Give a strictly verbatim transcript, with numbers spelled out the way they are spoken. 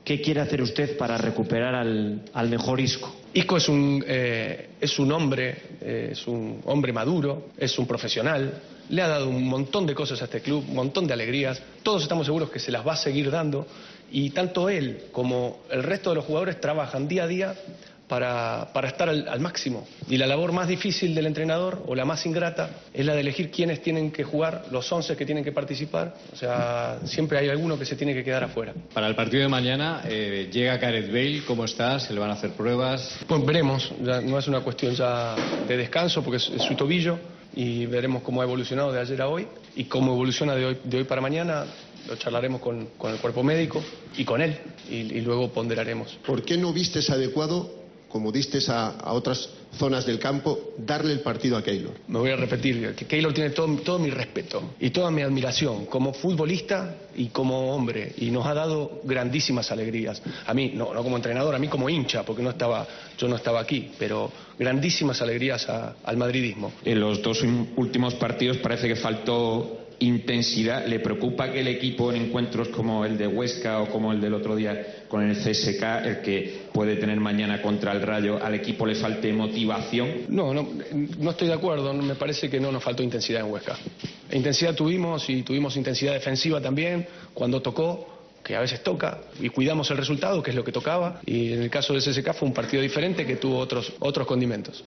¿Qué quiere hacer usted para recuperar al, al mejor Isco? Isco es un, eh, es un hombre, eh, es un hombre maduro, es un profesional, le ha dado un montón de cosas a este club, un montón de alegrías, todos estamos seguros que se las va a seguir dando y tanto él como el resto de los jugadores trabajan día a día para, para estar al, al máximo. Y la labor más difícil del entrenador, o la más ingrata, es la de elegir quiénes tienen que jugar, los once que tienen que participar. O sea, siempre hay alguno que se tiene que quedar afuera. Para el partido de mañana, eh, llega Gareth Bale, ¿cómo está? ¿Se le van a hacer pruebas? Pues veremos, ya no es una cuestión ya de descanso, porque es, es su tobillo, y veremos cómo ha evolucionado de ayer a hoy, y cómo evoluciona de hoy, de hoy para mañana. Lo charlaremos con, con el cuerpo médico y con él, y, y luego ponderaremos. ¿Por qué no vistes adecuado, como distes a, a otras zonas del campo, darle el partido a Keylor? Me voy a repetir, que Keylor tiene todo, todo mi respeto y toda mi admiración como futbolista y como hombre, y nos ha dado grandísimas alegrías. A mí, no, no como entrenador, a mí como hincha, porque no estaba, yo no estaba aquí, pero grandísimas alegrías a, al madridismo. En los dos últimos partidos parece que faltó intensidad. ¿Le preocupa que el equipo en encuentros como el de Huesca o como el del otro día con el C S K, el que puede tener mañana contra el Rayo, al equipo le falte motivación? No, no, no estoy de acuerdo. Me parece que no nos faltó intensidad en Huesca. Intensidad tuvimos, y tuvimos intensidad defensiva también cuando tocó, que a veces toca, y cuidamos el resultado, que es lo que tocaba, y en el caso del C S K fue un partido diferente que tuvo otros, otros condimentos.